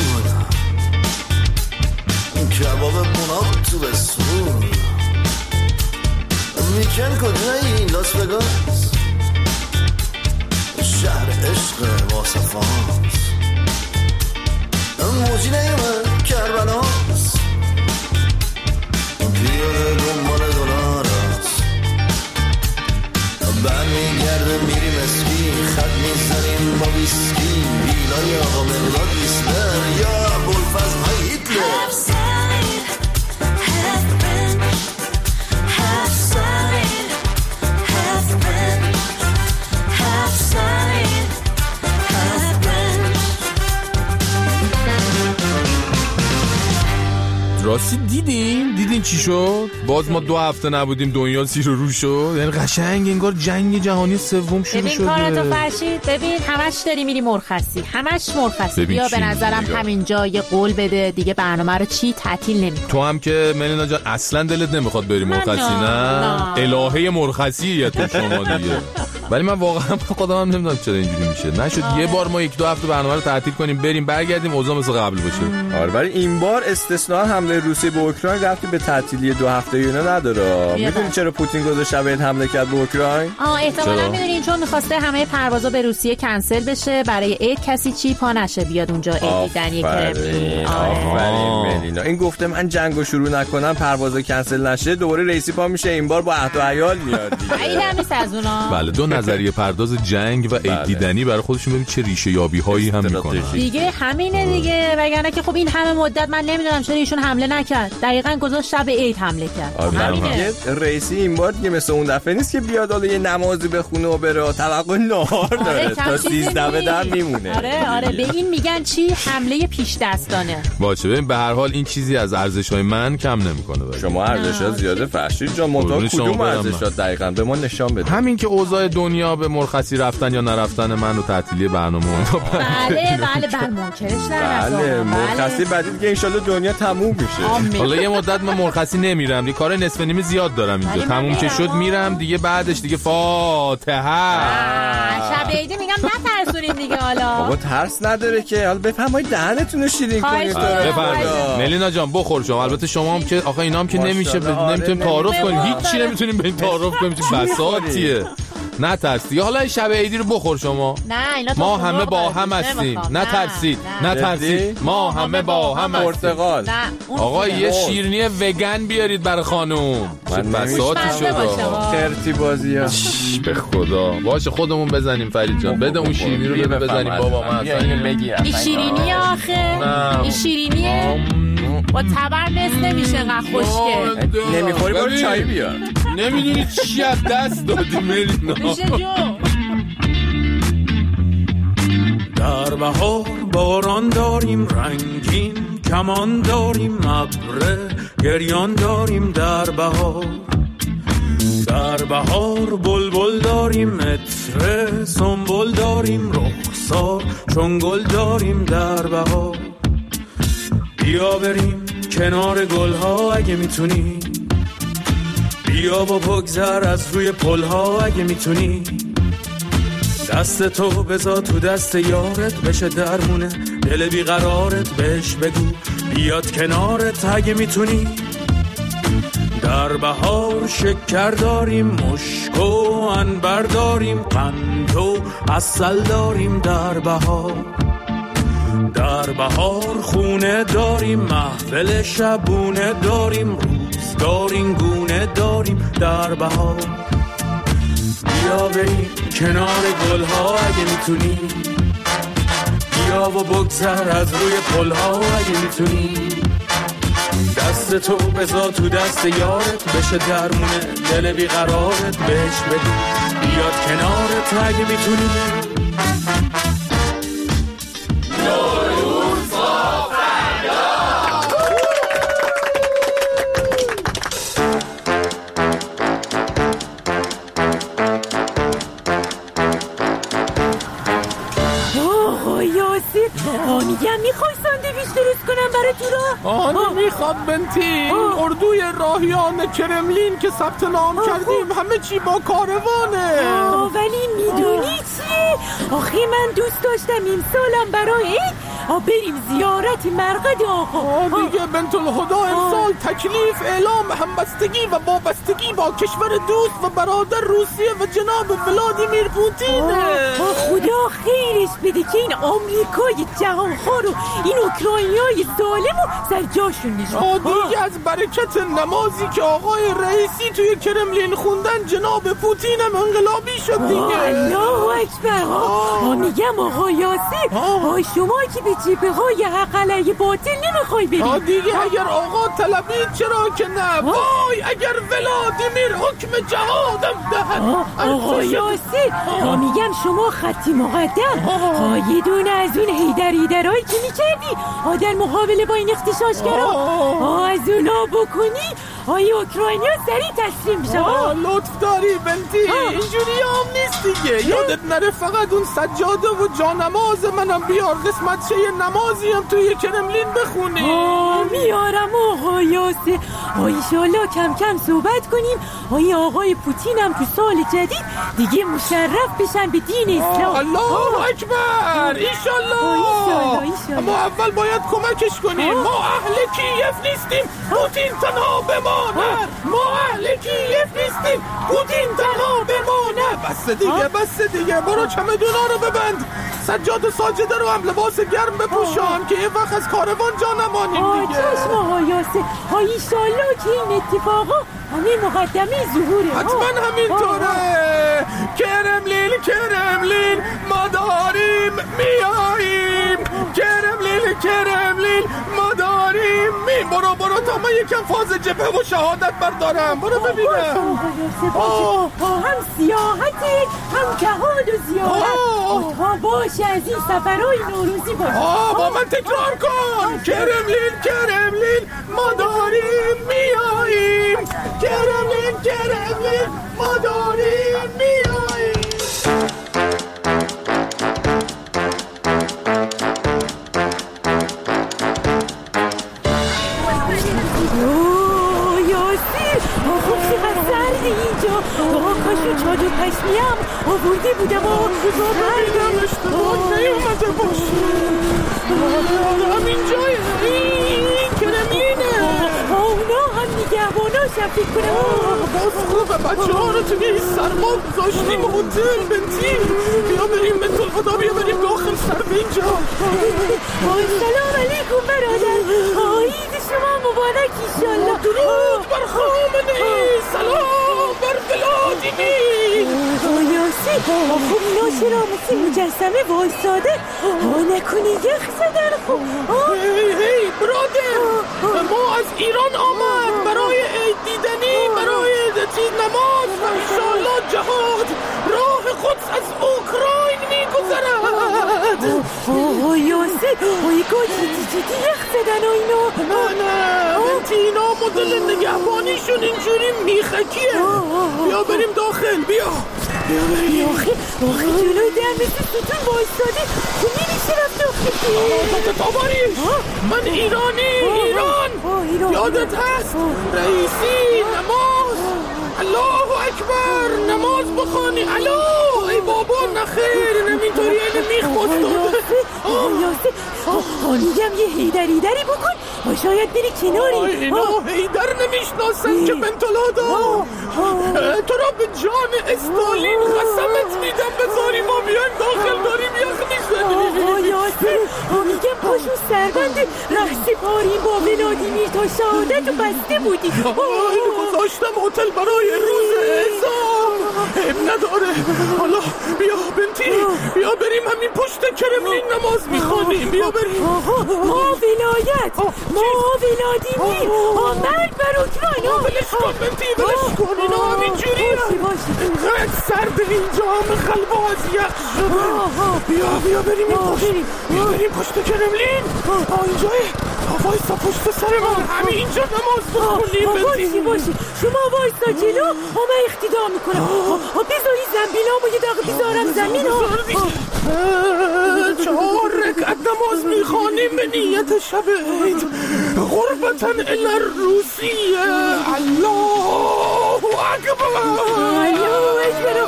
کباب مناب تو بسون. میکن کجایی لاس وگاس، شهر عشق واصفاست، موجینه من کربلاست، پیاده دنبال دلار است، بر میگرده میریم اسکی، خط میزنیم با ویسکی، ویلای راستی دیدین دیدین چی شد؟ باز ما دو هفته نبودیم دنیا زیر و رو شد. یعنی قشنگ انگار جنگ جهانی سوم شروع شده. ببین کارتو فرشید، ببین همش داری میری مرخصی، همش مرخصی. بیا به نظرم همینجا یه قول بده دیگه برنامه رو چی تعطیل نمی. تو هم که ملینا جان اصلا دلت نمیخواد بری مرخصی نه؟ الهه مرخصیه تو شما دیگه. ولی من واقعا خودم هم نمیدونم چرا اینجوری میشه. نشد یه بار ما یک دو هفته برنامه رو تعطیل کنیم بریم برگردیم اوضاع مثل قبل باشه. آره ولی این بار استثناء حمله روسیه به اوکراین رفتی به تعطیلی دو هفته اینا نداره. میدونی چرا پوتین گذاشت شب عید حمله کرد به اوکراین؟ آه احتمالاً میدونین چون می‌خواسته همه پروازا به روسیه کنسل بشه برای عید کسی چی پا نشه بیاد اونجا عید دیدنی کرملین. آفرین ملینا. این گفته من جنگو شروع نکنم پروازا کنسل نشه دوباره رئیسی پا میشه این بار با عهد و عیال میاد دیگه. این هم نیست از اونا. بله دو نظریه پرداز جنگ و عید دیدنی برای خودشون ببین چه ریشه یابی هایی هم میکنن. دیگه همینه دیگه وگرنه که خب این همه مدت من نمیدونم چرا ایشون حمله نکرد. دقیقاً گذاشت شب عید حمله کرد. همینه. رئیسی این بار دیگه مثل اون دفعه نیست که بیاد حالا یه نمازی بخونه و بره توقع نهار داره تا سیزده به در میمونه. آره آره به این میگن چی حمله پیش دستانه. باشه ببین به هر حال این چیزی از ارزش‌های من کم نمیکنه. شما ارزش‌ها زیاده فرشید جان منتها کدوم ارزش‌ها دقیقاً به ما نشان بده. همین که اوضاع دنیا به مرخصی رفتن یا نرفتن من و تعطیلی برنامه بله بله بله منکرش نرفتم. بله مرخصی بعدی دیگه ان شاءالله دنیا تموم میشه. حالا یه مدت من مرخصی نمیرم دیگه کار نصف نیمه زیاد دارم اینجا تموم که شد میرم دیگه بعدش دیگه فاتحه. شب عید میگم نترسونین دیگه حالا. بابا ترس نداره که حالا بفرمایید دهنتون رو شیرین کنید. ملینا جان بخور شما البته شما هم که آخه اینا هم که نمیشه نمیتونیم تعارف کنیم هیچی نمیتونیم به این تعارف کنیم بساطیه. نه ترس دیگه حالا شب عیدی رو بخور شما. نه اینا ما همه با هم هستیم نه ترسید نه ترسید ما همه با هم هستیم. پرتقال آقا یه شیرینی وگن بیارید برای خانم. من بساطی شده خرتی بازیه به خدا. باشه خودمون بزنیم فرید جان بده اون شیرینی رو بده بزنیم بابا من اصلا این شیرینی آخه این شیرینیه با تبر نصف نمیشه انقدر خوشگل. نمیخوری برو چای بیار. نمیدونی چی از دست دادی ملینا. میشه جو در بهار باران داریم رنگین کمان داریم ابر گریان داریم در بهار در بهار بلبل داریم عطر سنبل داریم رخسار چون گل داریم در بهار بیا بریم کنار گلها اگه میتونی بیا با بگذر از روی پلها اگه میتونی دست تو بذار تو دست یارت بشه درمونه دل بیقرارت بهش بگو بیاد کنارت اگه میتونی در بهار شکر داریم مشک و عنبر داریم قند و عسل داریم در بهار در بهار خونه داریم محفل شبونه داریم روزگار این گونه داریم در بهار بیا بریم کنار گلها اگه میتونی بیا و بگذر از روی پلها اگه میتونی دست تو بذار تو دست یارت بشه درمونه دل بیقرارت بهش بگو بیاد کنارت اگه میتونی نوروز با فردا. آه یاسر آه میگم میخوای ساندویچ درست کنم برای تو را؟ آه نمیخواد بنتی اردوی راهیان کرملین که ثبت نام کردیم همه چی با کاروانه. آه ولی میدونی چیه؟ آخه من دوست داشتم این سالم برای آه بریم زیارت مرقد آقا. آه دیگه بنت الهدا امسال تکلیف اعلام همبستگی و وابستگی با کشور دوست و برادر روسیه و جناب ولادیمیر پوتینه. آه خدا خیرش بده که این آمریکای جهانخوار و این اوکراینیای ظالم و سر جاشون نشون. آه دیگه از برکت نمازی که آقای رئیسی توی کرملین خوندن جناب پوتینم انقلابی شد دیگه. الله اکبر. آه میگم آقا یاسر آه شما که به جبهه های حق علیه باطل نمیخوای بریم. آه دیگه اگر آقا طلبید چرا که نه. وای اگر ولادیمیر حکم جهادم دهد. آقا یاسر ما میگم شما خطی مقدم ها یه دونه از اون هیدر هیدرهایی که میکردی آدم مقابله با این اختشاشگرا از اونا بکنی آی اوکراینیا سریع تسلیم میشه. لطف داری بنتی اینجوری هم نیست دیگه. یادت نره فقط اون سجاده و جانماز منم بیار قسمت شه نمازی هم توی کرملین بخونی. میارم آقا یاسر. ایشالله کم کم صحبت کنیم آی آقای پوتین هم تو سال جدید دیگه مشرف بشن به دین اسلام. الله اکبر ایشالله. اما اول باید کمکش کنیم. ما اهل کیف نیستیم پوتین تنها بماند. ما اهل کیف نیستیم پوتین تنها بماند. بس دیگه بس دیگه برو چمدونا رو ببند. سجاد و ساجده رو هم لباس گرم بپوشان که یه وقت از کاروان جا نمانیم دیگه. چشم آقا یاسر ایشالله که این اتفاقا همین مقدمه ظهوره. حتما همینطوره. کرملین کرملین ما داریم میاییم. کرملین کرملین ما داریم می. برو برو تا من یکم فاز جبهه و شهادت بردارم. برو ببینم. هم سیاحتی هم کهاد و زیارت تا باشه از این سفرهای نوروزی باشه. با من تکرار کن. کرملین کرملین ما داریم میاییم. کرملین کرملین ما داریم میاییم. کاشو چادر پشمیم آورده بودم و بردم اشتباه نیومده باشه. همین جای این کرملینه. اونا هم نگهبانا شفیق کنم. باز خوبه بچه ها رو توی این سرما گذاشتیم هتل بنتی. بیا بریم به طول خدا بیا بریم داخل سر به اینجا. سلام علیکم برادر. عید شما مبارک ایشالله. درود بر خامنه‌ای. سلام بر ولادیمیر. یاسی خوب اینا چرا مثل مجسمه وایساده نکنی یخ زدن. خوب هی هی برادر ما از ایران آمد برای عید دیدنی برای چیز نماز و انشالله جهاد. راه قدس از اوکراین میگذرد. اوه یاسی اوی گوچی جدی یخ زدن و اینا. نه نه بنتی اینا مدل نگهبانیشون اینجوری میخکیه. بیا بریم داخل. بیا بیا بریم. آخه آخه جلوی در مثل ستون بایستاده تو میریشه رفت داخل. تاباریش من ایرانی ایران. یادت هست رئیسی نماز الله اکبر نماز بخوانی. الو ای بابا نخیر نمیطوری اینه میخ بستاده. یاسه میگم یه هیدریدری بکن و شاید بری کناری. اینا هیدر نمیشناسن که بنتلادا. تو را به جان استالین قسمت میدم بذاری ما بیایم داخل داریم یخ میزنیم. آه یاسه میگم پاشو سربند رهسی پاریم با ولادیمیر تا شهادت و بسته بودی. گذاشتم هتل برای روز اعزام. اب نداره. حالا بیا بنتی بیا بریم همین پشت کرملین نماز میخوانیم. بیا بریم. ما ولایت ما ولادیمیر مرگ بر اوکراین. بلش کن بنتی بلش کن. اینا همینجوری اینقدر سرد اینجا همه خلبا از یخ شده. بیا بیا بریم این پشت بیا بریم پشت کرملین. اینجای وایسا پشت سر من همین اینجا نماز بخونیم. باشی باشی شما وایسا جلو همه اقتدا میکنم. بذاری زنبیلامو یه دقیقه بیزارم زمین. چهار رکعت نماز میخوانیم به نیت شب عید غربتن الی روسیه. الله اکبر الله اکبر.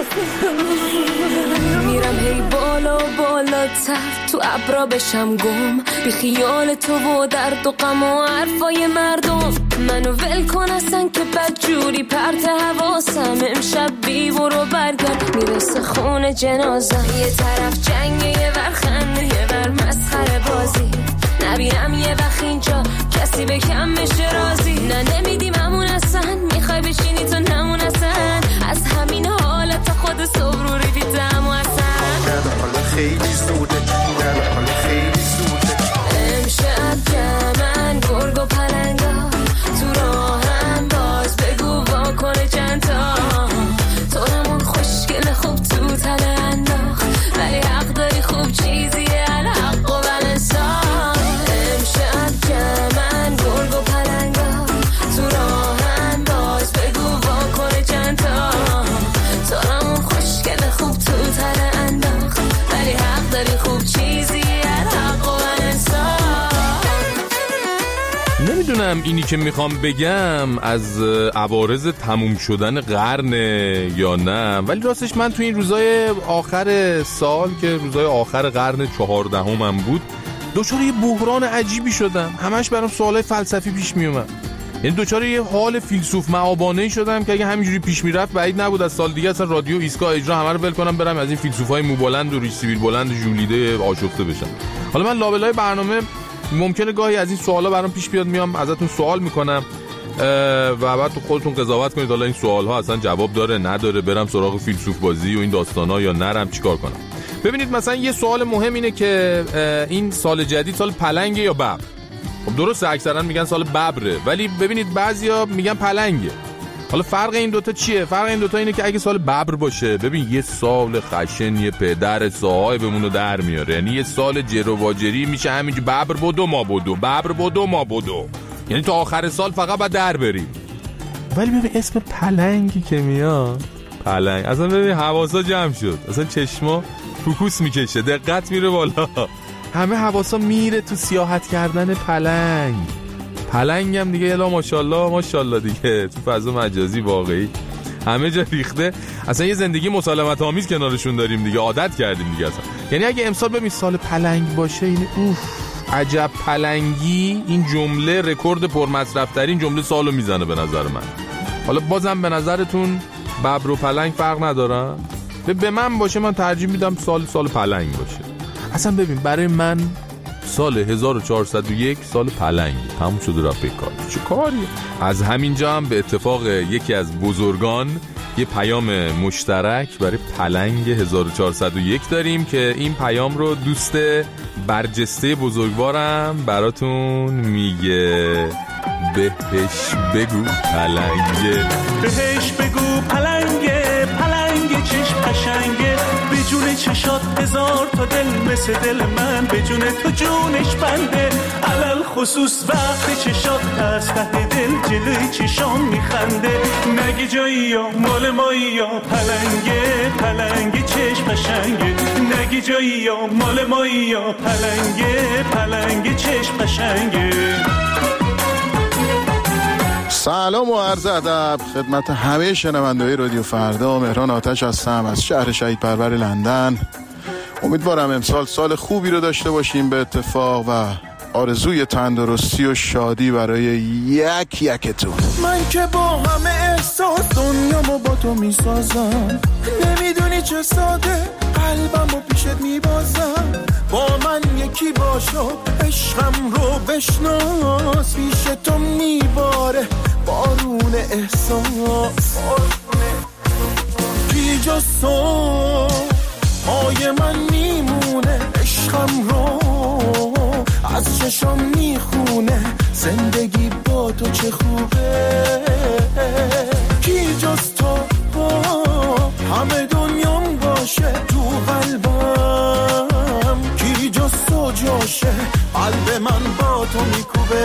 میرم هی بالا بالاتر تو ابرا بشم گم بی خیال تو و درد و غم و حرفای مردم. منو ول کن اصلا که بدجوری پرت حواسم. امشب بی برو برگرد میرسه خون جنازم. یه طرف جنگ یه ور خنده یه ور مسخره بازی. نبینم یه وقت اینجا کسی به کم بشه رازی. نه نمیدیم همون اصلا میخوای بشینی تو نمون اصلا. از همین حالت خود صبر رو دیدم و اصلا حالا خیلی زوده حالا خیلی زوده. امشب جمعن گرگ و پلنگا نمیدونم اینی که میخوام بگم از عوارض تموم شدن قرن یا نه، ولی راستش من تو این روزای آخر سال که روزای آخر قرن چهاردهمم بود دوچار یه بحران عجیبی شدم. همش برام سوالای فلسفی پیش میومد. یعنی دوچار یه حال فیلسوف معابانه‌ای شدم که اگه همینجوری پیش میرفت بعید نبود از سال دیگه اصلا رادیو ایستگاه اجرا همه رو ول کنم برم از این فیلسوفای موبلند و ریش سیبیل بلند و ژولیده آشفته بشم. حالا من لابلای برنامه ممکنه گاهی از این سوالا برام پیش بیاد، میام ازتون سوال میکنم و بعد تو خودتون قضاوت کنید حالا این سوال‌ها اصلا جواب داره نداره، برم سراغ فیلسوف بازی و این داستانا یا نرم چیکار کنم. ببینید مثلا یه سوال مهم اینه که این سال جدید سال پلنگه یا ببر؟ خب درسته اکثرا میگن سال ببره، ولی ببینید بعضیا میگن پلنگه. حالا فرق این دوتا چیه؟ فرق این دوتا اینه که اگه سال ببر باشه ببین یه سال خشن یه پدر صاحبمونو در میاره، یعنی یه سال جر و واجری میشه همینجوری ببر بدو ما بدو ببر بدو ما بدو، یعنی تا آخر سال فقط باید در بریم. ولی ببین اسم پلنگی که میاد پلنگ اصلا ببین حواسا جمع شد، اصلا چشما فوکوس میکشه، دقت میره بالا، همه حواسا میره تو سیاحت کردن پلنگ. پلنگ هم دیگه الا ماشاءالله ماشاءالله دیگه تو فضا مجازی واقعی همه جا ریخته، اصلا یه زندگی مسالمت آمیز کنارشون داریم دیگه، عادت کردیم دیگه اصلا. یعنی اگه امسال ببین سال پلنگ باشه این اوف عجب پلنگی، این جمله رکورد پرمصرف ترین جمله سالو میزنه به نظر من. حالا بازم به نظرتون ببر و پلنگ فرق ندارن؟ به من باشه من ترجیح میدم سال سال پلنگ باشه. اصلا ببین برای من سال هزار و چهارصد و یک سال پلنگ تموم شده رفت کار. چه کاریه؟ از همینجا هم به اتفاق یکی از بزرگان یه پیام مشترک برای پلنگ هزار و چهارصد و یک داریم که این پیام رو دوست برجسته بزرگوارم براتون میگه. بهش بگو پلنگه، بهش بگو پلنگه، پلنگه چشم قشنگه، به جون چشات هزار تا دل مثل دل من، به جون تو جونش بنده، علل خصوص وقت چشات از ته دل جلوی چشام میخنده، نگی جایی یا مال مایی یا پلنگه، پلنگه چشم قشنگه، نگی جایی یا مال مایی یا پلنگه، پلنگه چشم قشنگه. سلام و عرض ادب خدمت همه شنونده‌های رادیو فردا. مهران آتش هستم از شهر شهید پرور لندن. امیدوارم امسال سال خوبی رو داشته باشیم به اتفاق و آرزوی تندرستی و شادی برای یک یکتون. من که با همه احساس دنیامو با تو میسازم، نمیدونی چه ساده قلبمو پیشت میبازم، با من یکی باشو عشقم رو بشناس، پیش تو میباره بارون احساس، بی جز تو پای من میمونه، عشقم رو از چشم میخونه، زندگی با تو چه خوبه، کی جز تو با همه دنیام باشه، تو قلبم کی جز تو جاشه، قلب من با تو میکوبه.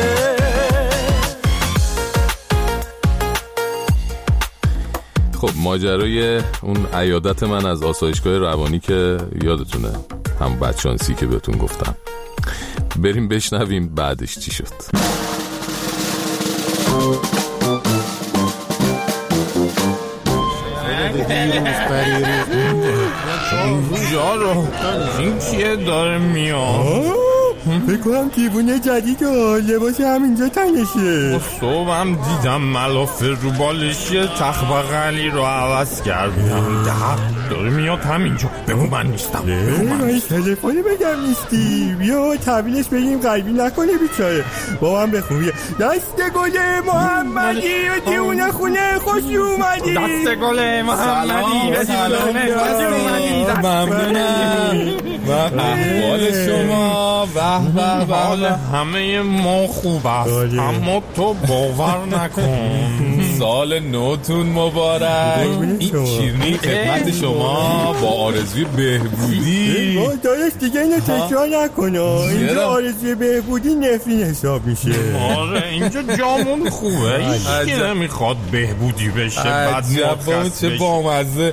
خب ماجرای اون عیادت من از آسایشگاه روانی که یادتونه، هم بدشانسی که بهتون گفتم، بریم بشنویم بعدش چی شد. جارو این چیه داره میاد؟ فکر کنم تیبونه جدید و لباس همینجا تنشه. صبحم دیدم ملافه رو بالش تخت بغلی رو عوض کردم. ده داره میاد همینجا. بگو من نیستم. بگو من نیستم. تلفنی بگم نیستی. بیا تحویلش بگیم قلبی نکنه بیچاره. با من بخون. دست گل محمدی و دیونه خونه خوش اومدی. دست گل محمدی و دیونه خوش اومدی. ممنونم. و احوال شما و و حال همه ما خوب است، اما تو باور نکن. سال نوتون مبارک. این شیرینی خدمت شما با آرزوی بهبودی. داداش دیگه اینو تکرار نکنه، اینجا آرزوی بهبودی نفرین حساب میشه. آره اینجا جامون خوبه، هیچ کی نمیخواد بهبودی بشه. بعد چه بامزه.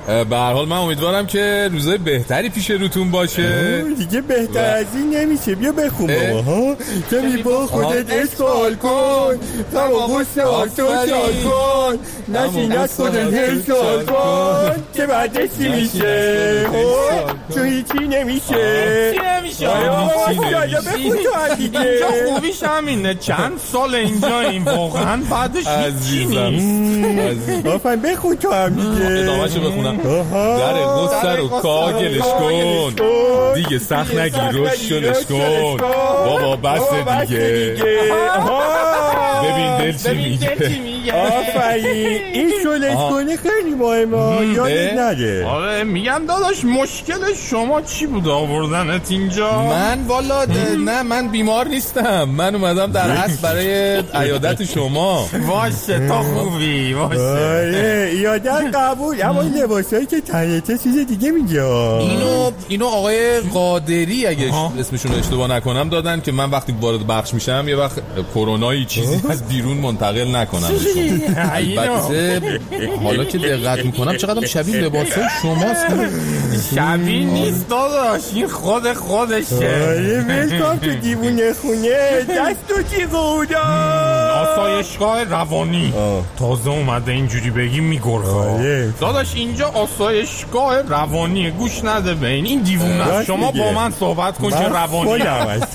به هر حال من امیدوارم که روزای بهتری پیش روتون باشه. دیگه بهتر از این نمیشه. بیا بخون بابا ها. کمی با خودت اشغال کن، تماغوست آتو شال کن، نشین از خودت هشال کن که بعدش چی میشه؟ تو هیچی نمیشه. هیچی نمیشه. بخون تو هم دیگه. اینجا خوبیش همینه، چند سال اینجا این واقعا بعدش هیچی نیست. آفرین بخون تو هم دیگه. ادامه‌شو بخونم. در قصه رو کاگلش کن، دیگه سخت نگیر روشونش کن، بابا بس دیگه. ببین دل چی میگه. آفرین این شلش کنه خیلی مهمه، یادت نده. آره میگم داداش مشکل شما چی بود آوردنت اینجا؟ من والا نه من بیمار نیستم، من اومدم در اصل برای عیادت شما. باشه تا خوبی باشه. آره عیادت قبول، اما لباسایی که تنیته چیز دیگه میگه. اینو اینو آقای قادری اگه اسمشون رو اشتباه نکنم دادن که من وقتی وارد بخش میشم یه وقت کرونایی چیزی از بیرون منتقل نکنم. البته حالا که دقت میکنم چقدر شبیه لباسای شماست. شبیه نیست داداش، این خود خودشه. آره ولکام تو دیوونه خونه. دستو چی گودا؟ آسایشگاه روانی. تازه اومده اینجوری بگی میگرخه. داداش اینجا آسایشگاه روانی، گوش نده به این این دیوونه. شما با من صحبت کن که روانی.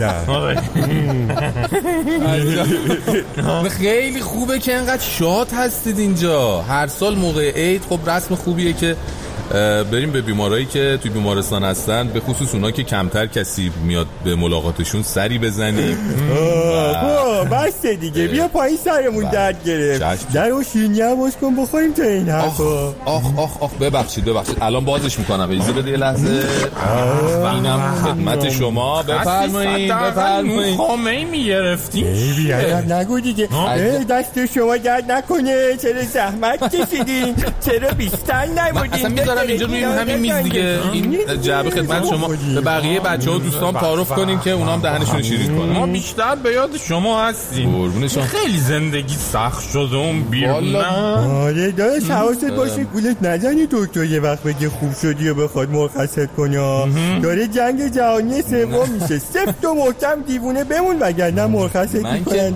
خیلی خوبه که انقدر شاد هستید اینجا. هر سال موقع عید خب رسم خوبیه که بریم به بیمارایی که توی بیمارستان هستن، به خصوص اونا که کمتر کسی میاد به ملاقاتشون سری بزنیم. با بس دیگه بیا پایین سرمون درد گرفت. در و شیرینی هم باز کن بخوریم تا این حرفا. آخ آخ آخ ببخشید ببخشید الان بازش میکنم، اجازه بده یه لحظه. اینم خدمت شما، بفرمایید بفرمایید. خامه‌ای میگرفتین بیا نگو دیگه. دست شما درد نکنه، چرا زحمت کشیدین، چرا بیشتر نمودین. اینجا روی همین میز دیگه. این جعبه خدمت شما. به بقیه بچه‌ها دوستان تعارف کنیم که اونا هم دهنشون شیرین کنن. ما بیشتر به یاد شما هستیم. خیلی زندگی سخت شده اون بیرون. آره داداش حواست باشه گولت نزنی دکتر یه وقت بگه خوب شدی و بخواد مرخصت کنه. داره جنگ جهانی سوم میشه. سفت و محکم دیوونه بمون وگرنه مرخصت میکنن.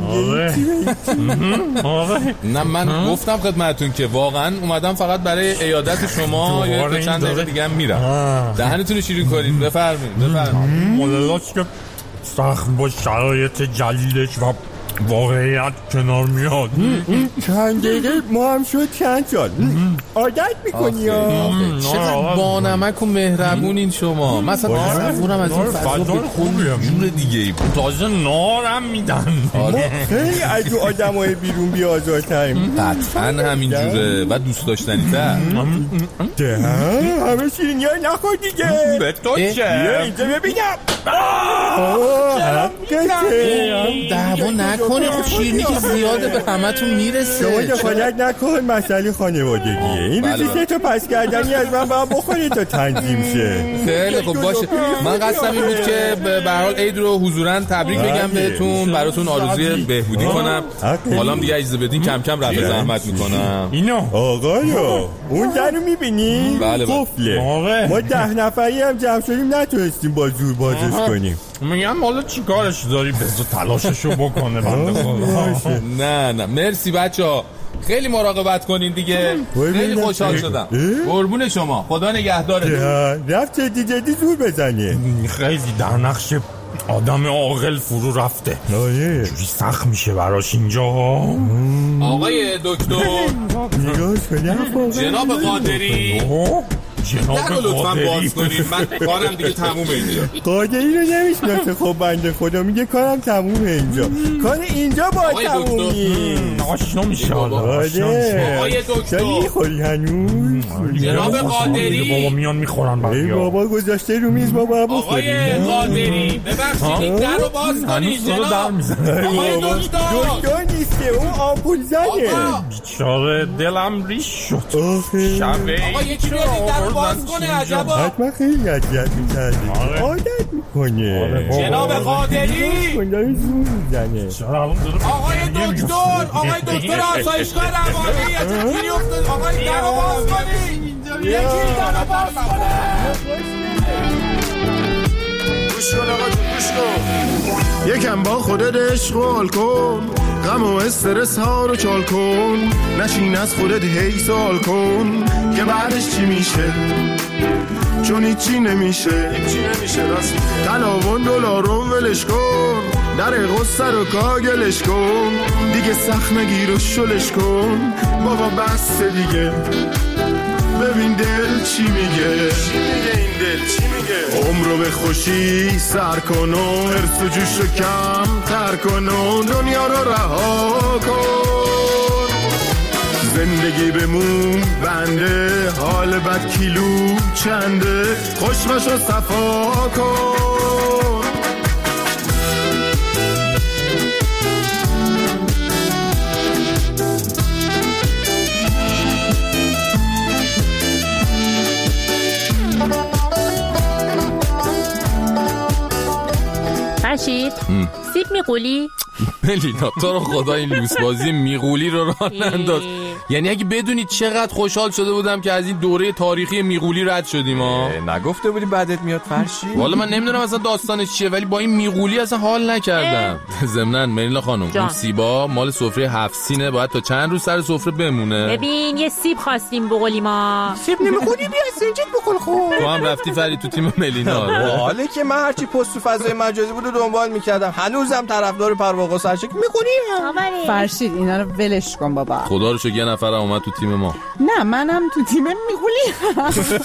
نه من گفتم خدمتتون که واقعا اومدم فقط برای عیادت شما یه چند دقیقه دیگه هم میرم. دهنتون رو شیرین کنید. بفرمایید بفرمایید. مدلاش که سخت با شرایط جلیلش و واقعیت کنار میاد. چند دقیقه ما هم شد چند سال عادت میکنی. چقدر بانمک و مهربونین شما. مثلا تصورم از این فضا خوبی جور دیگه ای بود. تازه نارم میدن. خیلی از او آدم های بیرون بیازارتریم. قطعا همین جوره و دوست داشتنی تر. همه شیرینی های نخور دیگه. به تو چه؟ اینجا ببینم. دعوا نکنه، خب شیرینی که زیاده به همتون میرسه. شما دخالت نکن، مسئله خانوادگیه. این بیزی سه تا پس کردنی از من باید بخوری تا تنظیم شه. خیلی خب باشه. من قصدم این بود که به هر حال عید رو حضوراً تبریک بگم بهتون، براتون آرزوی بهبودی کنم. حالا دیگه اجازه بدین کم کم رفع زحمت میکنم. اینو آقایو اون درو میبینی؟ بله قفله. ما ده نفری هم جمع شدیم نتونستیم با زور بازش کنیم. میگم حالا چی کارش داری؟ بذار تلاششو بکنه بنده خدا. نه نه مرسی بچه‌ها، خیلی مراقبت کنین دیگه. خیلی خوشحال شدم. قربون شما، خدا نگهدارتون. رفت جدی جدی زور بزنه. خیلی در نقش آدم عاقل فرو رفته. جوری سخت میشه براش اینجا. آقای دکتر جناب قادری در رو لطفاً باز کنید، من کارم دیگه تمومه اینجا. قادری رو نمیشناسه. خب بنده خدا میگه کارم تمومه اینجا. کار اینجا با تمومی آشنا میشه. آقای دکتر چرا میخوری هنوز؟ جناب قادری بابا میان میخورن ای بابا گذاشته رو میز بابا بخوریم. آقای قادری ببخشید این در رو باز کنید جناب. آقای دکتر دکتر نیسته، اون آمپول زنه. بیچاره دلم ریش شد. شبه آقا یکی بیاد این در رو باز کنه. عجبا حتما خیلی اذیت می‌کنه. عادت میکنه. جناب قادری داره زور میزنه. آقای دکتر آقای دکتر آسایشگاه روانی چجوری افتاد؟ آقای در رو باز کنید. یکی در باز کنه. گوش کن آقا جون گوش کن. یکم با خودت عشق و حال کن، غم و استرس ها رو چال کن، نشین از خودت هی سوال کن که بعدش چی میشه، چون هیچی نمیشه. هیچی نمیشه راست. تلاون دلار رو ولش کن، در غصه رو کاگلش کن، دیگه سخت نگیر و شلش کن. بابا بس دیگه، ببین دل چی میگه. چی میگه این دل چی میگه؟ عمرو به خوشی سر کن و حرص و جوش رو کم تر کن و دنیا رو رها کن. زندگی بمون بنده، حال بد کیلو چنده، خوشمش رو صفا کن. فرشید سیب میقولی؟ ملینا تو رو خدا این لوسبازی میقولی رو راه ننداز. یعنی اگه بدونید چقدر خوشحال شده بودم که از این دوره تاریخی میقولی رد شدیم ها. نگفته بودی بعدت میاد فرشید؟ والا من نمیدونم اصلا داستانش چیه، ولی با این میقولی اصلا حال نکردم. ضمناً ملینا خانم اون سیبا مال سفره هفت سینه، باید تا چند روز سر سفره بمونه. ببین یه سیب خواستیم بقولی ما. سیب نمیخوری بیا سنجید بخور خوب. تو هم رفتی فرید تو تیم ملینا. حالا که من هرچی پست تو فضای مجازی بود دنبال میکردم، هنوزم طرفدار پرواقع سرشک میکنی. فرشید اینا رو ولش کن بابا. خدا رو شکر یه نفر اومد تو تیم ما. نه منم تو تیم میقولی.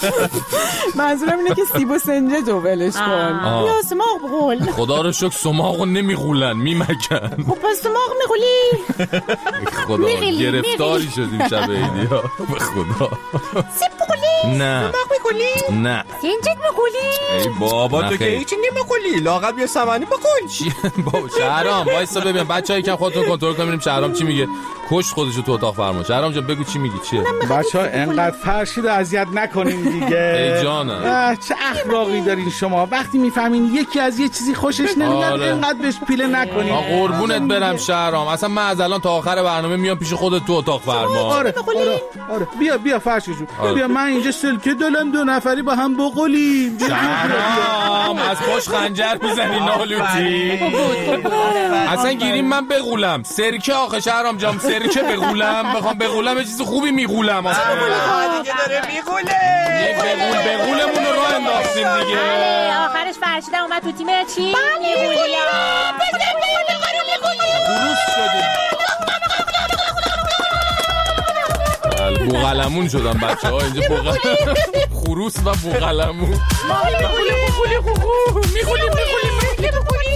منظورم اینه که سیب و سنجد رو ولش کن. یا سماق بقول. خدا رو شکر سماقو نمیقولن میمکن. خب پس سماق میقولی. خدا گرفتاری شدیم شب عیدی ها. به خدا. سیب بقولی؟ نه. سماق میقولی؟ نه. سنجد میقولی؟ ای بابا تو که هیچی نمیقولی، لااقل بیا سمنی بقول. چی بابا شهرام وایسا ببین بچه‌ها یکم خودتون کنترل کنین ببینیم شهرام چی میگه. کشت خودشو تو اتاق فرما. شهرام جان بگو چی میگی چیه؟ بچه‌ها انقدر فرشید اذیت نکنین دیگه. ای جانم چه اخلاقی دارین شما، وقتی میفهمین یکی از یه چیزی خوشش نمیاد آره. انقدر بهش پیله نکنین. آ قربونت برم شهرام، اصلا من از الان تا آخر برنامه میام پیش خودت تو اتاق فرما. آره آره آره بیا بیا فرشید جون آره. بیا من اینجا سلکه دلم دو نفری با هم بقولیم. شهرام از پشت خنجر میزنی نالوتی. اصلا گیریم من بقولم سرکه آخه شهرام جام سرکه بقولم، بخوام بقولم یه چیز خوبی میقولم. اصلا دیگه داره میقوله. بقول بقولمون رو راه انداختیم دیگه. آخرش فرشید اومد تو تیم چی؟ میقولی. خروس شدیم. بوغلمون شدن بچه ها اینجا بوغل خروس و بوغلمون. میقولی میقولی میقولی میقولی میقولی.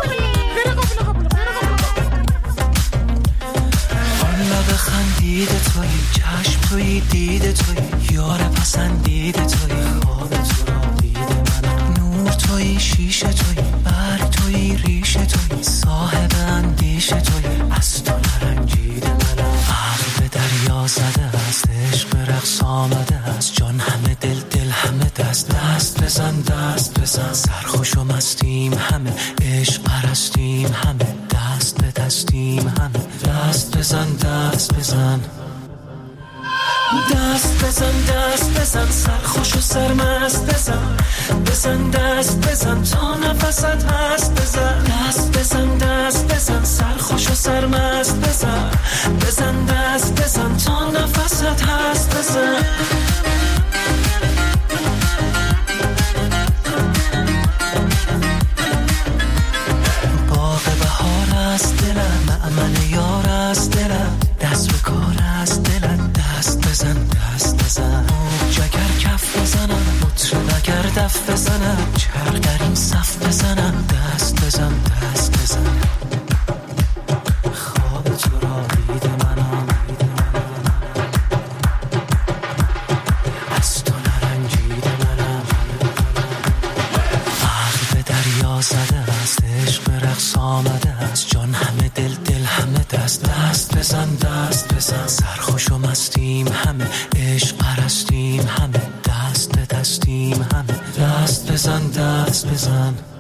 لب خندید توی چشم توی دید توی یار پسندید توی خواب تو را دید من نور توی شیشه توی برگ توی ریشه توی صاحب اندیشه توی از تو نرنجید من عقل به دریا زده است عشق به رقص آمده است جان همه دل دل همه دست دست بزن دست بزن سرخوش و مستیم همه عشق پرستیم همه دست به دستیم همه دست بزن دست بزن دست بزن دست بزن سرخوش و سرمست بزن بزن دست بزن تا نفست هست بزن دست بزن دست بزن سرخوش و سرمست بزن بزن دست بزن تا نفست هست بزن باغ بهار است دلم معمل یار است دلم دست به کار است دلم دست بزن دست بزن جگر کف بزنم مطرب اگر دف بزنم چرخ در این صف بزنم دست بزن دست بزن خواب تو را دید منم از تو نرنجید منم عقل به دریا زده است عشق به رقص آمده است جان همه دل دل همه دست دست بزن دست بزن سرخوش و مستیم همه عشق پرستیم همه دست به دستیم همه دست بزن دست بزن